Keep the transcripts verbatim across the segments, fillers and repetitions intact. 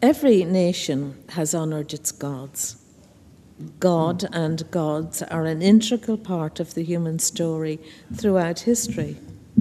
Every nation has honoured its gods. God and gods are an integral part of the human story throughout history.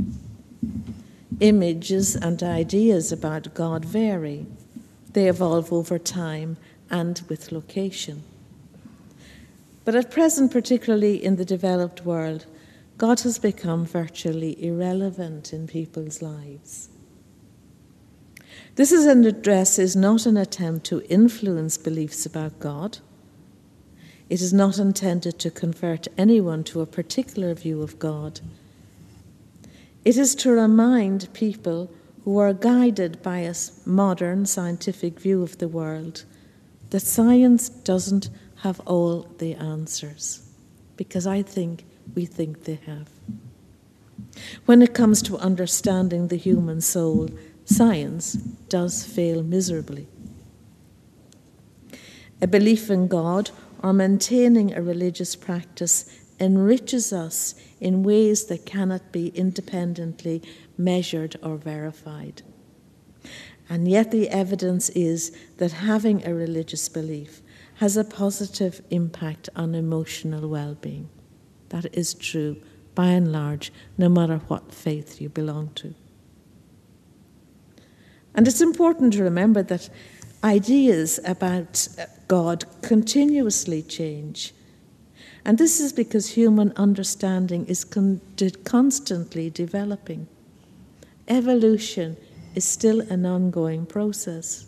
Images and ideas about God vary. They evolve over time and with location. But at present, particularly in the developed world, God has become virtually irrelevant in people's lives. This is an address is not an attempt to influence beliefs about God. It is not intended to convert anyone to a particular view of God. It is to remind people who are guided by a modern scientific view of the world that science doesn't have all the answers, because I think we think they have. When it comes to understanding the human soul, science does fail miserably. A belief in God or maintaining a religious practice enriches us in ways that cannot be independently measured or verified. And yet the evidence is that having a religious belief has a positive impact on emotional well-being. That is true, by and large, no matter what faith you belong to. And it's important to remember that ideas about God continuously change. And this is because human understanding is con- constantly developing. Evolution is still an ongoing process.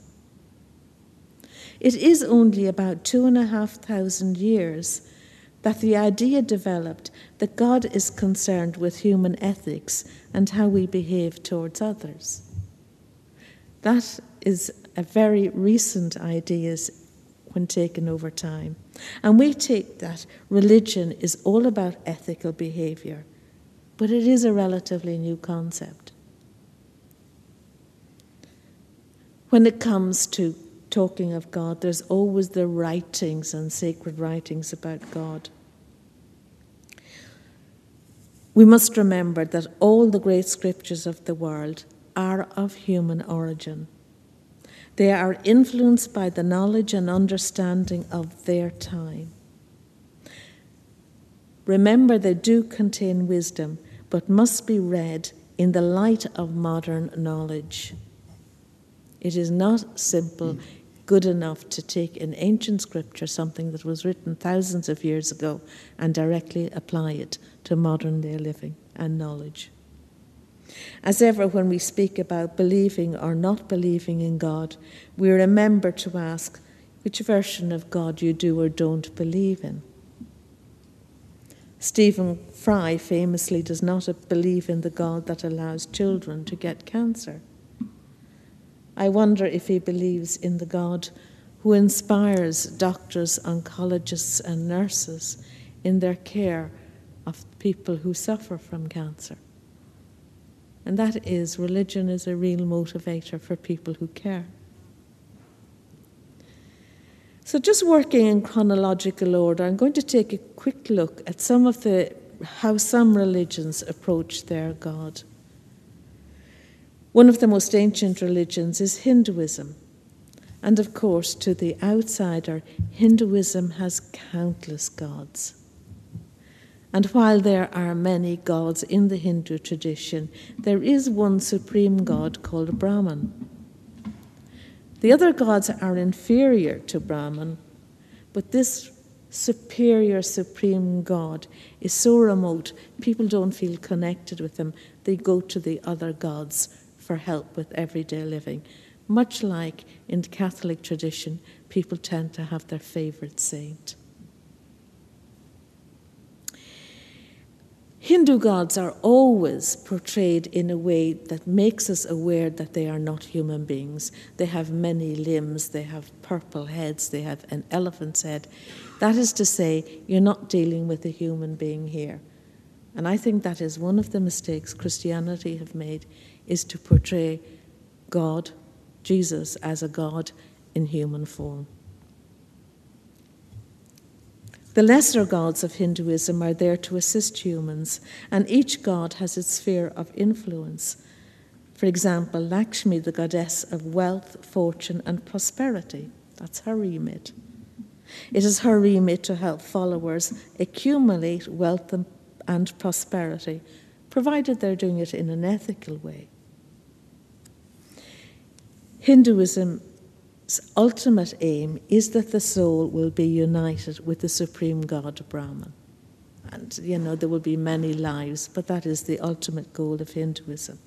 It is only about two and a half thousand years that the idea developed that God is concerned with human ethics and how we behave towards others. That is a very recent idea when taken over time. And we take that religion is all about ethical behavior, but it is a relatively new concept. When it comes to talking of God, there's always the writings and sacred writings about God. We must remember that all the great scriptures of the world are of human origin. They are influenced by the knowledge and understanding of their time. Remember, they do contain wisdom, but must be read in the light of modern knowledge. It is not simple, good enough to take in ancient scripture, something that was written thousands of years ago, and directly apply it to modern day living and knowledge. As ever, when we speak about believing or not believing in God, we remember to ask which version of God you do or don't believe in. Stephen Fry famously does not believe in the God that allows children to get cancer. I wonder if he believes in the God who inspires doctors, oncologists, and nurses in their care of people who suffer from cancer. And that is, religion is a real motivator for people who care. So just working in chronological order, I'm going to take a quick look at some of the how some religions approach their God. One of the most ancient religions is Hinduism. And of course, to the outsider, Hinduism has countless gods. And while there are many gods in the Hindu tradition, there is one supreme god called Brahman. The other gods are inferior to Brahman, but this superior supreme god is so remote, people don't feel connected with him. They go to the other gods for help with everyday living. Much like in the Catholic tradition, people tend to have their favorite saint. Hindu gods are always portrayed in a way that makes us aware that they are not human beings. They have many limbs, they have purple heads, they have an elephant's head. That is to say, you're not dealing with a human being here. And I think that is one of the mistakes Christianity have made, is to portray God, Jesus, as a God in human form. The lesser gods of Hinduism are there to assist humans, and each god has its sphere of influence. For example, Lakshmi, the goddess of wealth, fortune, and prosperity. That's her remit. It is her remit to help followers accumulate wealth and prosperity, provided they're doing it in an ethical way. Hinduism's ultimate aim is that the soul will be united with the supreme God, Brahman. And, you know, there will be many lives, but that is the ultimate goal of Hinduism.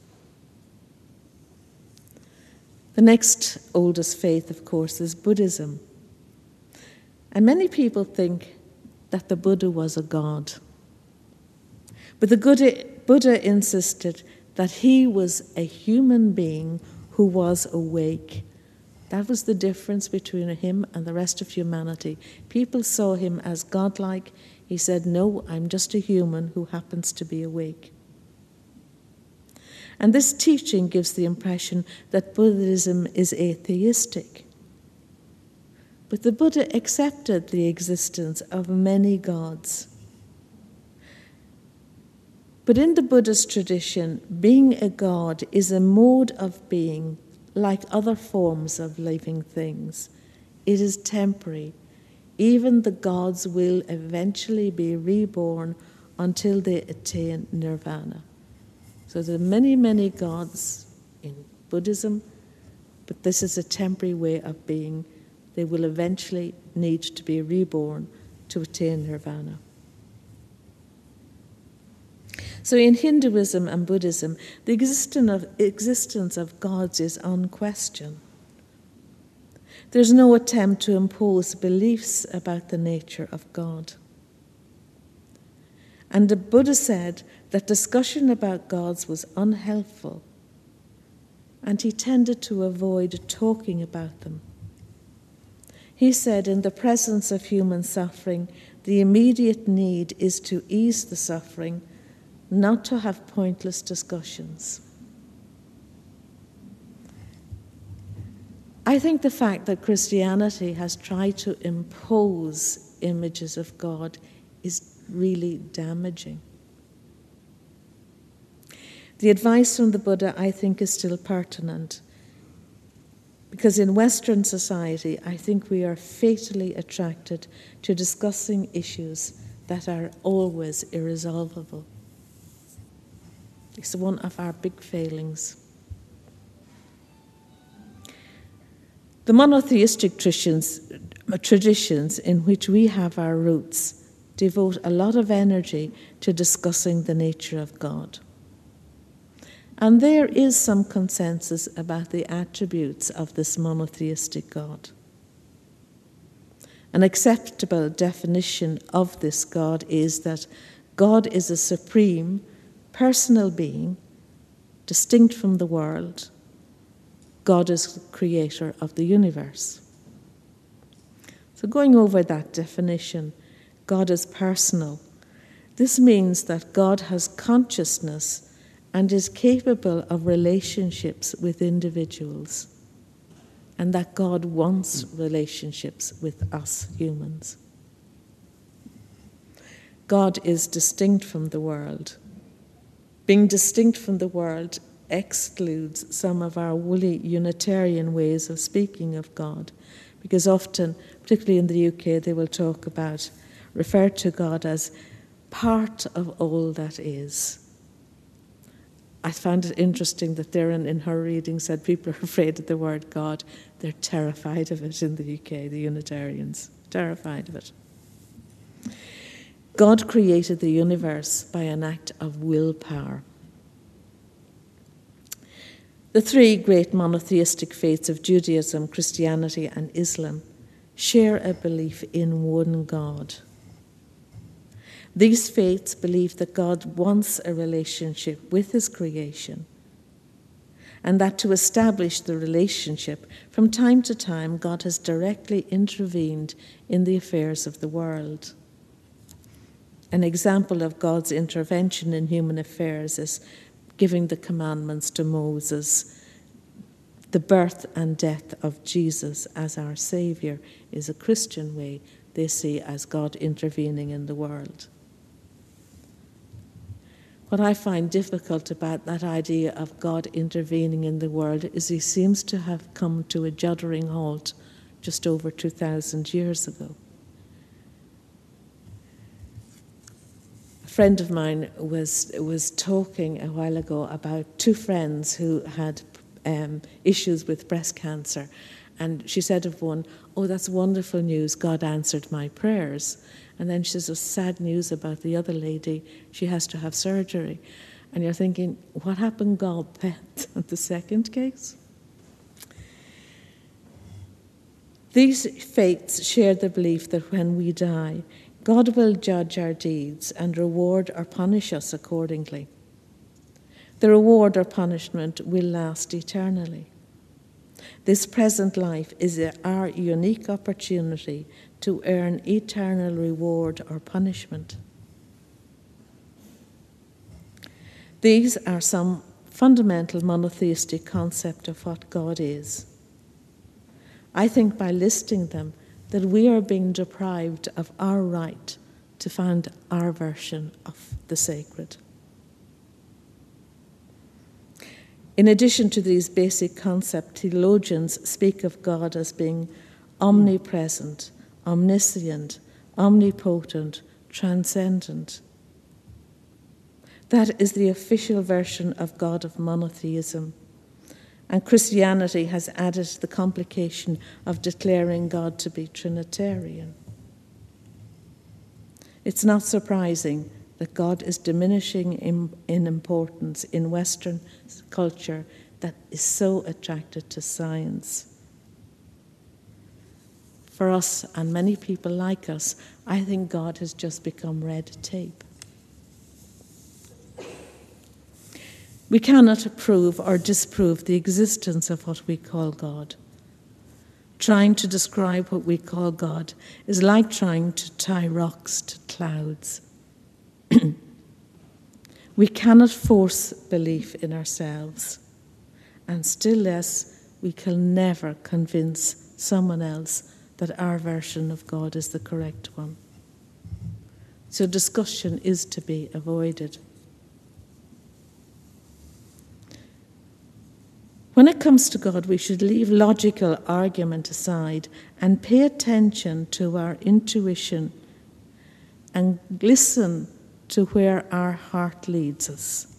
The next oldest faith, of course, is Buddhism. And many people think that the Buddha was a god. But the Buddha insisted that he was a human being who was awake. That was the difference between him and the rest of humanity. People saw him as godlike. He said, no, I'm just a human who happens to be awake. And this teaching gives the impression that Buddhism is atheistic. But the Buddha accepted the existence of many gods. But in the Buddhist tradition, being a god is a mode of being like other forms of living things. It is temporary. Even the gods will eventually be reborn until they attain nirvana. So there are many, many gods in Buddhism, but this is a temporary way of being. They will eventually need to be reborn to attain nirvana. So in Hinduism and Buddhism, the existence of gods is unquestioned. There's no attempt to impose beliefs about the nature of God. And the Buddha said that discussion about gods was unhelpful, and he tended to avoid talking about them. He said, in the presence of human suffering, the immediate need is to ease the suffering, not to have pointless discussions. I think the fact that Christianity has tried to impose images of God is really damaging. The advice from the Buddha, I think, is still pertinent, because in Western society, I think we are fatally attracted to discussing issues that are always irresolvable. It's one of our big failings. The monotheistic traditions, traditions in which we have our roots devote a lot of energy to discussing the nature of God. And there is some consensus about the attributes of this monotheistic God. An acceptable definition of this God is that God is a supreme, personal being, distinct from the world. God is the creator of the universe. So going over that definition, God is personal. This means that God has consciousness and is capable of relationships with individuals, and that God wants relationships with us humans. God is distinct from the world. Being distinct from the world excludes some of our woolly Unitarian ways of speaking of God, because often, particularly in the U K, they will talk about, refer to God as part of all that is. I found it interesting that Darren, in her reading, said people are afraid of the word God. They're terrified of it in the U K, the Unitarians, terrified of it. God created the universe by an act of willpower. The three great monotheistic faiths of Judaism, Christianity, and Islam share a belief in one God. These faiths believe that God wants a relationship with his creation, and that to establish the relationship, from time to time, God has directly intervened in the affairs of the world. An example of God's intervention in human affairs is giving the commandments to Moses. The birth and death of Jesus as our Saviour is a Christian way they see as God intervening in the world. What I find difficult about that idea of God intervening in the world is he seems to have come to a juddering halt just over two thousand years ago. A friend of mine was was talking a while ago about two friends who had um, issues with breast cancer, and she said of one, "Oh, that's wonderful news, God answered my prayers." And then she says, sad news about the other lady, she has to have surgery. And you're thinking, what happened, God, then, in the second case? These faiths share the belief that when we die, God will judge our deeds and reward or punish us accordingly. The reward or punishment will last eternally. This present life is our unique opportunity to earn eternal reward or punishment. These are some fundamental monotheistic concepts of what God is. I think by listing them that we are being deprived of our right to find our version of the sacred. In addition to these basic concepts, theologians speak of God as being omnipresent, omniscient, omnipotent, transcendent. That is the official version of God of monotheism. And Christianity has added the complication of declaring God to be Trinitarian. It's not surprising that God is diminishing in, in importance in Western culture that is so attracted to science. For us, and many people like us, I think God has just become red tape. We cannot prove or disprove the existence of what we call God. Trying to describe what we call God is like trying to tie rocks to clouds. We cannot force belief in ourselves, and still less, we can never convince someone else that our version of God is the correct one. So discussion is to be avoided. When it comes to God, we should leave logical argument aside and pay attention to our intuition and listen to where our heart leads us.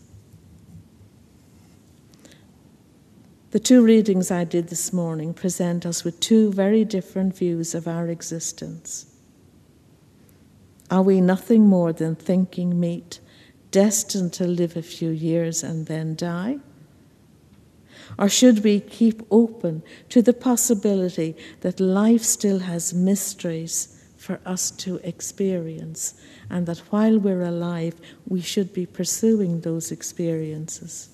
The two readings I did this morning present us with two very different views of our existence. Are we nothing more than thinking meat, destined to live a few years and then die? Or should we keep open to the possibility that life still has mysteries for us to experience, and that while we're alive, we should be pursuing those experiences?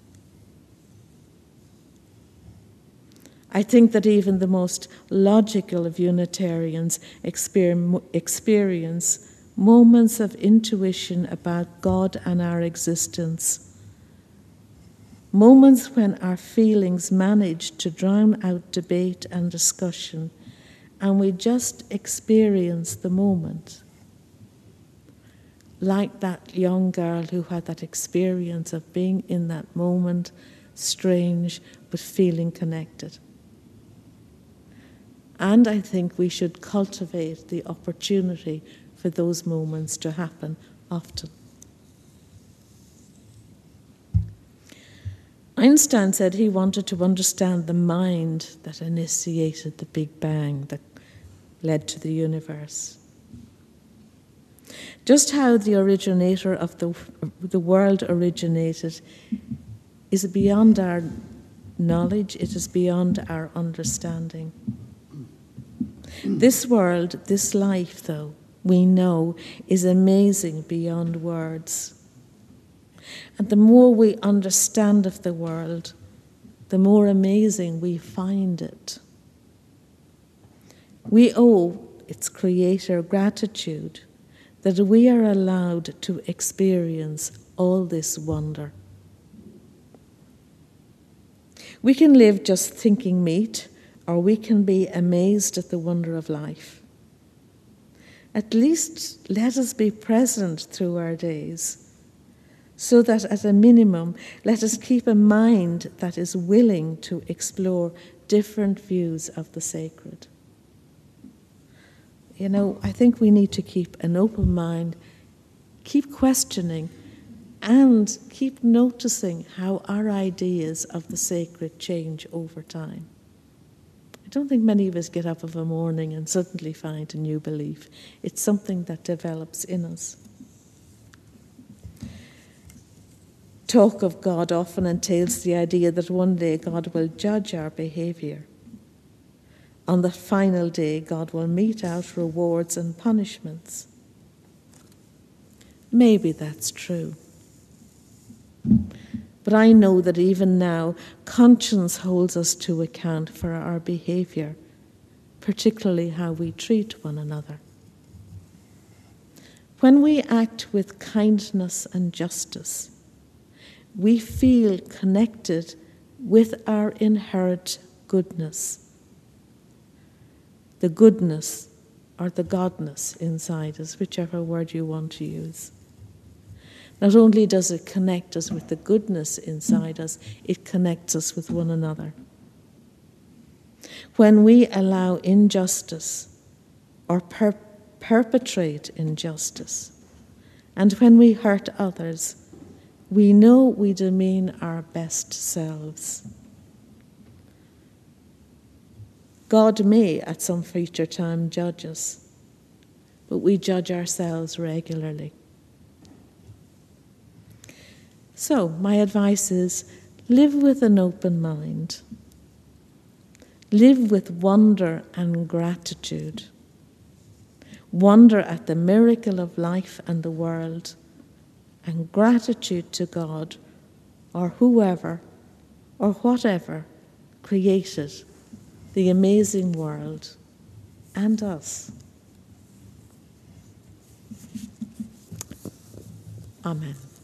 I think that even the most logical of Unitarians exper- experience moments of intuition about God and our existence. Moments when our feelings manage to drown out debate and discussion, and we just experience the moment. Like that young girl who had that experience of being in that moment, strange, but feeling connected. And I think we should cultivate the opportunity for those moments to happen often. Einstein said he wanted to understand the mind that initiated the Big Bang that led to the universe. Just how the originator of the, the world originated is beyond our knowledge, it is beyond our understanding. This world, this life, though, we know is amazing beyond words. And the more we understand of the world, the more amazing we find it. We owe its creator gratitude that we are allowed to experience all this wonder. We can live just thinking meat, or we can be amazed at the wonder of life. At least let us be present through our days, so that at a minimum, let us keep a mind that is willing to explore different views of the sacred. You know, I think we need to keep an open mind, keep questioning, and keep noticing how our ideas of the sacred change over time. I don't think many of us get up of a morning and suddenly find a new belief. It's something that develops in us. Talk of God often entails the idea that one day God will judge our behaviour. On the final day, God will mete out rewards and punishments. Maybe that's true. But I know that even now, conscience holds us to account for our behaviour, particularly how we treat one another. When we act with kindness and justice, we feel connected with our inherent goodness. The goodness or the godness inside us, whichever word you want to use. Not only does it connect us with the goodness inside us, it connects us with one another. When we allow injustice or per- perpetrate injustice, and when we hurt others, we know we demean our best selves. God may, at some future time, judge us, but we judge ourselves regularly. So, my advice is, live with an open mind. Live with wonder and gratitude. Wonder at the miracle of life and the world, and gratitude to God, or whoever, or whatever created the amazing world and us. Amen.